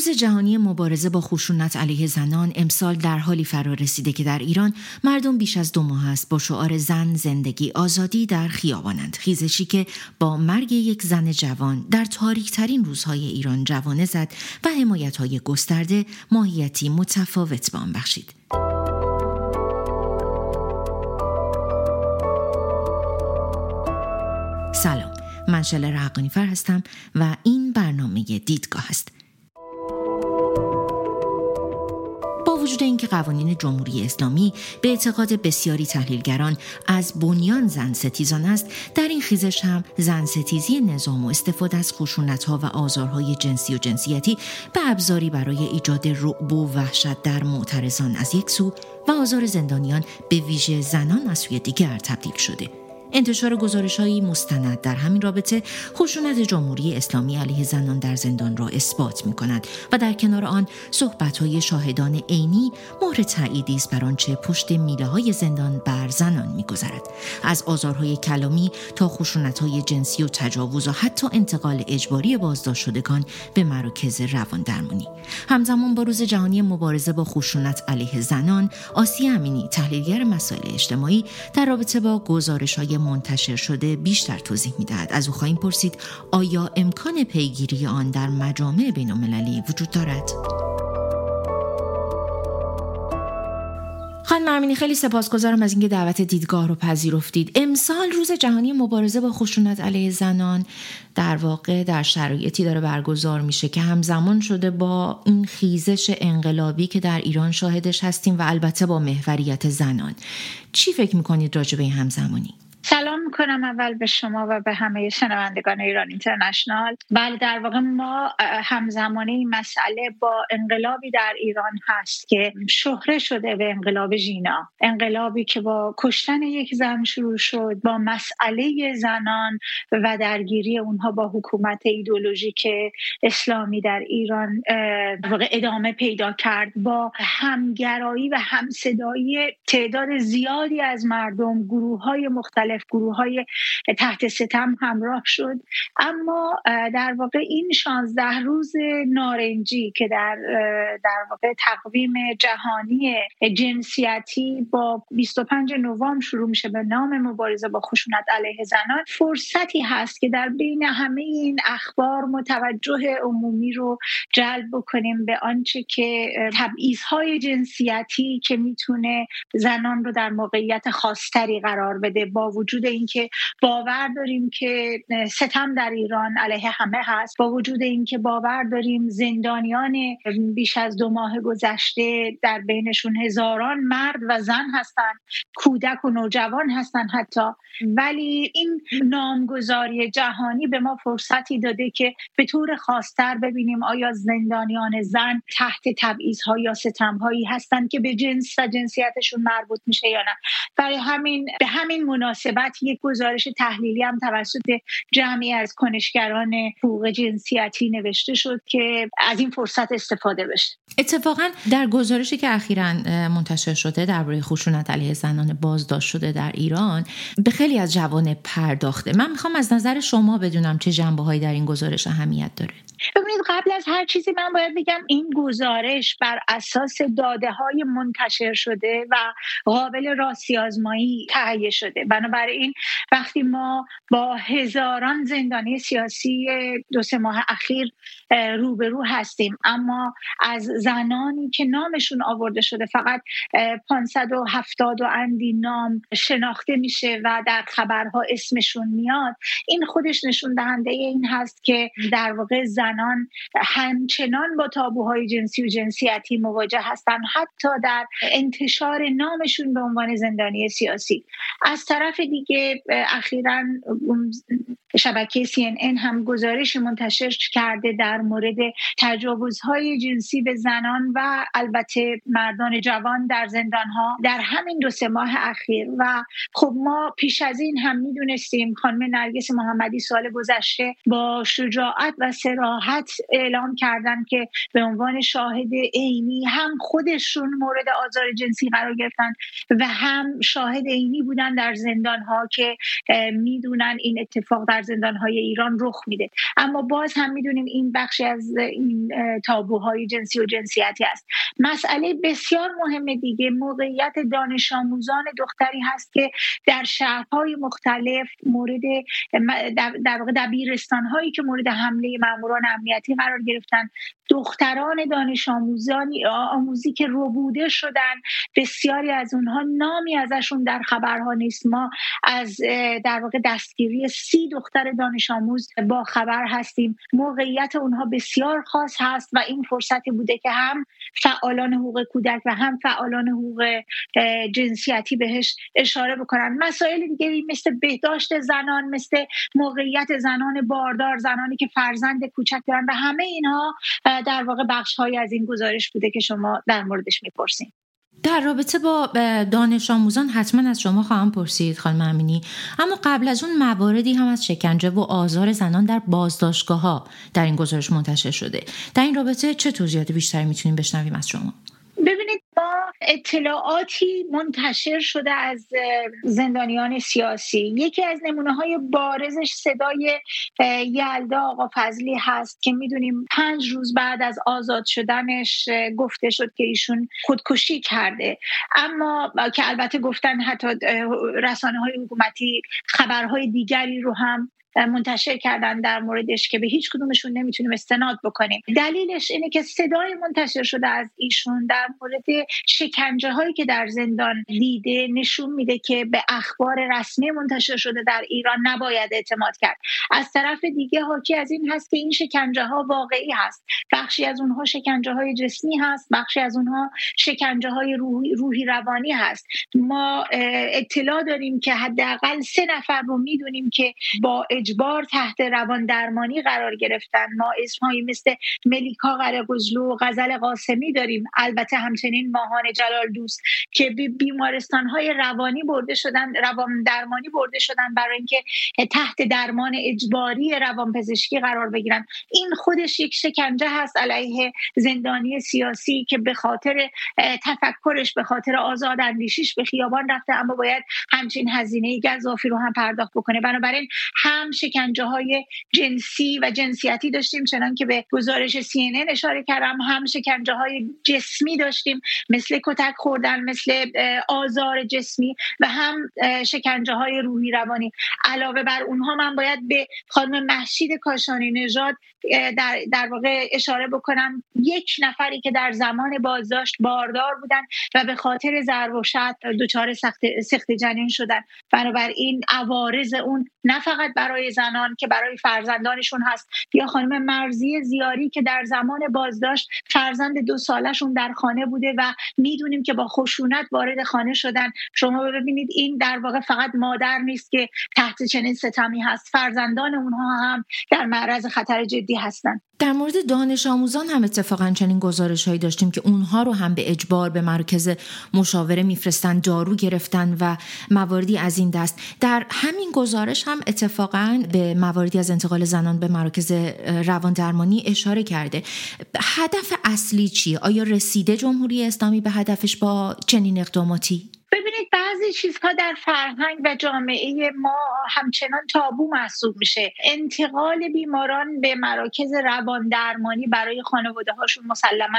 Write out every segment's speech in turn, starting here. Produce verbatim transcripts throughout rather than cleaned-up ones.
روز جهانی مبارزه با خشونت علیه زنان امسال در حالی فرا رسیده که در ایران مردم بیش از دو ماه است با شعار زن، زندگی، آزادی در خیابانند. خیزشی که با مرگ یک زن جوان در تاریک‌ترین روزهای ایران جوانه زد و حمایت‌های گسترده ماهیتی متفاوت به آن بخشید. سلام، من شلر حقانی‌فر هستم و این برنامه دیدگاه است. با وجود اینکه قوانین جمهوری اسلامی به اعتقاد بسیاری تحلیلگران از بنیان زن ستیزان است، در این خیزش هم زن ستیزی نظام و استفاده از خشونت‌ها و آزارهای جنسی و جنسیتی به ابزاری برای ایجاد رعب و وحشت در معترضان از یک سو و آزار زندانیان به ویژه زنان از سوی دیگر تبدیل شده. انتشار گزارش‌هایی مستند در همین رابطه خشونت جمهوری اسلامی علیه زنان در زندان را اثبات می‌کند و در کنار آن صحبت‌های شاهدان عینی مهر تأییدی است بر آنچه پشت میله‌های زندان بر زنان می‌گذرد، از آزارهای کلامی تا خشونت‌های جنسی و تجاوز و حتی انتقال اجباری بازداشت شدگان به مراکز رواندرمانی. همزمان با روز جهانی مبارزه با خشونت علیه زنان، آسیه امینی تحلیلگر مسائل اجتماعی در رابطه با گزارش‌های منتشر شده بیشتر توضیح می‌دهد. از او خواهیم پرسید آیا امکان پیگیری آن در مجامع بین‌المللی وجود دارد؟ خانم امینی، خیلی سپاسگزارم از اینکه دعوت دیدگاه رو پذیرفتید. امسال روز جهانی مبارزه با خشونت علیه زنان در واقع در شرایطی داره برگزار میشه که همزمان شده با این خیزش انقلابی که در ایران شاهدش هستیم و البته با محوریت زنان. چی فکر می‌کنید راجع به این همزمانی؟ سلام میکنم اول به شما و به همه شنوندگان ایران اینترنشنال. بله، در واقع ما همزمانه این مسئله با انقلابی در ایران هست که شهره شده به انقلاب ژینا، انقلابی که با کشتن یک زن شروع شد، با مسئله زنان و درگیری اونها با حکومت ایدئولوژیک اسلامی در ایران در واقع ادامه پیدا کرد، با همگرایی و همصدایی تعداد زیادی از مردم، گروه‌های مختلف، گروه‌های تحت ستم همراه شد. اما در واقع این شانزده روز نارنجی که در در واقع تقویم جهانی جنسیتی با بیست و پنج نوامبر شروع میشه به نام مبارزه با خشونت علیه زنان، فرصتی هست که در بین همه این اخبار متوجه عمومی رو جلب بکنیم به آنچه که تبعیض‌های جنسیتی که میتونه زنان رو در موقعیت خاص‌تری قرار بده، با وجود اینکه باور داریم که ستم در ایران علیه همه هست، با وجود اینکه باور داریم زندانیان بیش از دو ماه گذشته در بینشون هزاران مرد و زن هستن، کودک و نوجوان هستن حتی، ولی این نامگذاری جهانی به ما فرصتی داده که به طور خاص‌تر ببینیم آیا زندانیان زن تحت تبعیض‌ها یا ستم‌هایی هستن که به جنس و جنسیتشون مربوط میشه یا نه. برای همین به همین مناسبت یک گزارش تحلیلی هم توسط جمعی از کنشگران حقوق جنسیتی نوشته شد که از این فرصت استفاده بشه. اتفاقا در گزارشی که اخیراً منتشر شده درباره خشونت علیه زنان بازداشت شده در ایران به خیلی از جوانب پرداخته. من میخوام از نظر شما بدونم چه جنبه‌هایی در این گزارش اهمیت داره. ببینید، قبل از هر چیزی من باید بگم این گزارش بر اساس داده‌های منتشر شده و قابل راستی آزمایی تهیه شده. بنابراین وقتی ما با هزاران زندانی سیاسی دو سه ماه اخیر روبرو هستیم، اما از زنانی که نامشون آورده شده فقط پانصد و هفتاد و اندی نام شناخته میشه و در خبرها اسمشون میاد، این خودش نشون دهنده این هست که در واقع زنان همچنان با تابوهای جنسی و جنسیتی مواجه هستن، حتی در انتشار نامشون به عنوان زندانی سیاسی. از طرف دیگه اخیراً شبکه سی ان ان هم گزارش منتشر کرده در مورد تجاوزهای جنسی به زنان و البته مردان جوان در زندانها در همین دو سه ماه اخیر. و خب ما پیش از این هم میدونستیم، خانم نرگس محمدی سال گذشته با شجاعت و صراحت اعلام کردن که به عنوان شاهد عینی هم خودشون مورد آزار جنسی قرار گرفتن و هم شاهد عینی بودن در زندانها که که میدونن این اتفاق در زندانهای ایران رخ میده. اما باز هم میدونیم این بخشی از این تابوهای جنسی و جنسیتی است. مسئله بسیار مهم دیگه موقعیت دانش آموزان دختری هست که در شهرهای مختلف مورد در واقع دبیرستان‌هایی که مورد حمله ماموران امنیتی قرار گرفتن، دختران دانش آموزانی آموزی که ربوده شدن، بسیاری از اونها نامی ازشون در خبرها نیست. ما از در واقع دستگیری سی دختر دانش آموز با خبر هستیم. موقعیت اونها بسیار خاص هست و این فرصتی بوده که هم فعالان حقوق کودک و هم فعالان حقوق جنسیتی بهش اشاره بکنن. مسائل دیگری مثل بهداشت زنان، مثل موقعیت زنان باردار، زنانی که فرزند کوچک دارن و همه اینها در واقع بخش‌هایی از این گزارش بوده که شما در موردش می‌پرسید. در رابطه با دانش آموزان حتما از شما خواهم پرسید خانم امینی، اما قبل از اون مواردی هم از شکنجه و آزار زنان در بازداشتگاه‌ها در این گزارش منتشر شده. در این رابطه چه توضیحات بیشتری میتونیم بشنویم از شما؟ ببینید، ما اطلاعاتی منتشر شده از زندانیان سیاسی. یکی از نمونه‌های بارزش صدای یلدا آقا فضلی هست که میدونیم پنج روز بعد از آزاد شدنش گفته شد که ایشون خودکشی کرده، اما که البته گفتن حتی رسانه‌های حکومتی خبرهای دیگری رو هم منتشر کردن در موردش که به هیچ کدومشون نمیتونیم استناد بکنیم. دلیلش اینه که صدای منتشر شده از ایشون در مورد شکنجه هایی که در زندان دیده نشون میده که به اخبار رسمی منتشر شده در ایران نباید اعتماد کرد. از طرف دیگه حاکی از این هست که این شکنجه ها واقعی هست. بخشی از اونها شکنجه های جسمی هست، بخشی از اونها شکنجه های روحی, روحی روانی هست. ما اطلاع داریم که حداقل سه نفر رو میدونیم که با اجبار تحت روان درمانی قرار گرفتن. ما اسمایی مثل ملیکا قره‌قزلو و غزل قاسمی داریم، البته همچنین ماهان جلال دوست که به بیمارستان‌های روانی برده شدن، روان درمانی برده شدن برای اینکه تحت درمان اجباری روانپزشکی قرار بگیرن. این خودش یک شکنجه هست علیه زندانی سیاسی که به خاطر تفکرش، به خاطر آزاد اندیشیش به خیابان رفته، اما باید همچین هزینه گزافی رو هم پرداخت بکنه. بنابراین هم شکنجه های جنسی و جنسیتی داشتیم چنان که به گزارش سی ان ان اشاره کردم، هم شکنجه های جسمی داشتیم مثل کتک خوردن، مثل آزار جسمی و هم شکنجه های روحی روانی. علاوه بر اونها من باید به خانم مهشید کاشانی نژاد در, در واقع اشاره بکنم، یک نفری که در زمان بازداشت باردار بودن و به خاطر ضرب و شتم دچار سخت سخت جنین شدن. بنابراین عوارض اون نه فقط برای زنان که برای فرزندانشون هست، یا خانم مرضی زیاری که در زمان بازداشت فرزند دو سالشون در خانه بوده و میدونیم که با خشونت وارد خانه شدن. شما ببینید این در واقع فقط مادر نیست که تحت چنین ستمی هست، فرزندان اونها هم در معرض خطر جدی هستن. در مورد دانش آموزان هم اتفاقا چنین گزارش‌هایی داشتیم که اونها رو هم به اجبار به مراکز مشاوره میفرستن، دارو گرفتن و مواردی از این دست. در همین گزارش هم اتفاقا به مواردی از انتقال زنان به مراکز روان درمانی اشاره کرده. هدف اصلی چیه؟ آیا رسیده جمهوری اسلامی به هدفش با چنین اقداماتی؟ ببینید، بعضی چیزها در فرهنگ و جامعه ما همچنان تابو محسوب میشه. انتقال بیماران به مراکز روان درمانی برای خانواده هاشون مسلماً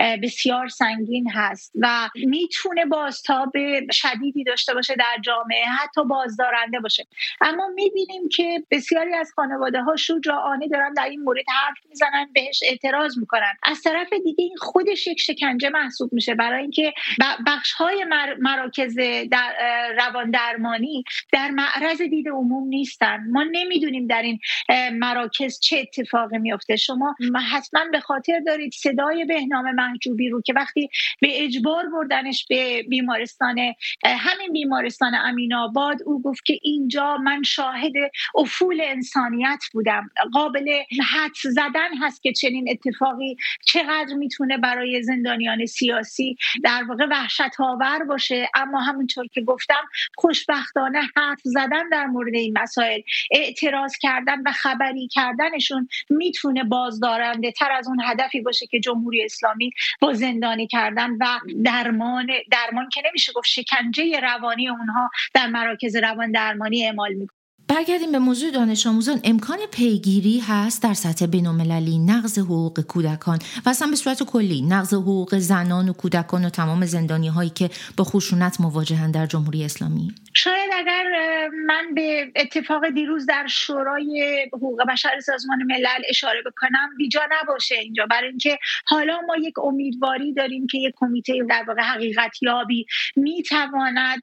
بسیار سنگین هست و میتونه بازتاب شدیدی داشته باشه در جامعه، حتی بازدارنده باشه. اما میبینیم که بسیاری از خانواده ها شجاعانه دارن در این مورد حرف میزنن، بهش اعتراض میکنن. از طرف دیگه این خودش یک شکنجه محسوب میشه، برای اینکه بخش های مراکز در روان درمانی در معرض دید عموم نیستن. ما نمیدونیم در این مراکز چه اتفاقی میفته. شما حتما به خاطر دارید صدای بهنام محجوبی رو که وقتی به اجبار بردنش به بیمارستان، همین بیمارستان امین‌آباد، او گفت که اینجا من شاهد افول انسانیت بودم. قابل حدس زدن هست که چنین اتفاقی چقدر میتونه برای زندانیان سیاسی در واقع وحشت آور باشه. اما همونطور همونطور که گفتم خوشبختانه حرف زدن در مورد این مسائل، اعتراض کردن و خبری کردنشون میتونه بازدارنده تر از اون هدفی باشه که جمهوری اسلامی با زندانی کردن و درمان درمان که نمیشه گفت شکنجه روانی اونها در مراکز روان درمانی اعمال میکنه. برگردیم به موضوع دانش آموزان. امکان پیگیری هست در سطح بین‌المللی نقض حقوق کودکان و اصلا به صورت کلی نقض حقوق زنان و کودکان و تمام زندانی هایی که با خشونت مواجهند در جمهوری اسلامی؟ شاید اگر من به اتفاق دیروز در شورای حقوق بشر سازمان ملل اشاره بکنم بیجا نباشه اینجا، برای اینکه حالا ما یک امیدواری داریم که یک کمیته در واقع حقیقت یابی میتواند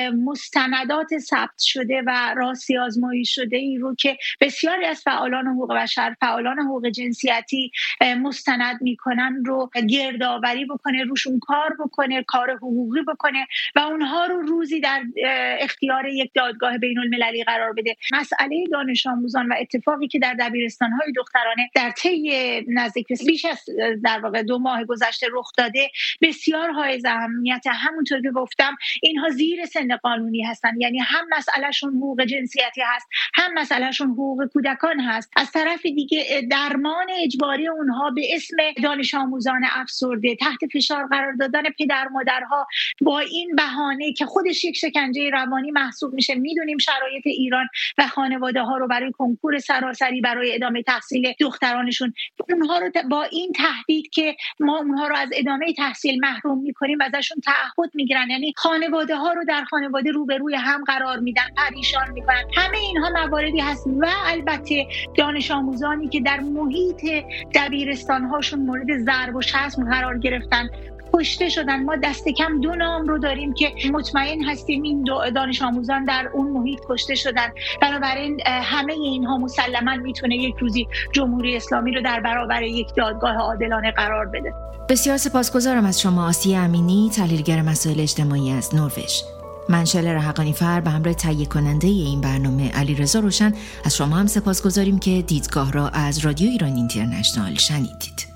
مستندات ثبت شده و راستی آزمایی شده ای رو که بسیاری از فعالان حقوق بشر، فعالان حقوق جنسیتی مستند میکنن رو گردآوری بکنه، روشون کار بکنه، کار حقوقی بکنه و اونها رو روزی در اختیار یک دادگاه بین المللی قرار بده. مسئله دانش آموزان و اتفاقی که در دبیرستان‌های دخترانه در طی نزدیک بیش از در واقع دو ماه گذشته رخ داده بسیار حائز اهمیت. همونطور که گفتم اینها زیر سن قانونی هستن، یعنی هم مسئلهشون حقوق جنسیتی هست، هم مسئلهشون حقوق کودکان هست. از طرف دیگه درمان اجباری اونها به اسم دانش آموزان افسرده، تحت فشار قرار دادن پدر مادرها با این بهانه که خودش یک شکنجه روانی محسوب میشه. میدونیم شرایط ایران و خانواده ها رو برای کنکور سراسری برای ادامه تحصیل دخترانشون، اونها رو با این تهدید که ما اونها رو از ادامه تحصیل محروم میکنیم ازشون تعهد میگیرن، یعنی خانواده ها رو در خانواده روبروی هم قرار میدن، پریشان میکنن. همه اینها مواردی هست و البته دانش آموزانی که در محیط دبیرستان هاشون مورد ضرب و شتم قرار گرفتن، کشته شدن. ما دست کم دو نام رو داریم که مطمئن هستیم این دو دانش آموزان در اون محیط کشته شدن. بنابراین همه اینها مسلماً میتونه یک روزی جمهوری اسلامی رو در برابر یک دادگاه عادلانه قرار بده. بسیار سپاسگزارم از شما آسیه امینی، تحلیلگر مسائل اجتماعی از نروژ. من شلر حقانی فر به همراه تهیه کننده این برنامه علیرضا روشن از شما هم سپاسگزاریم که دیدگاه را از رادیو ایران اینترنشنال شنیدید.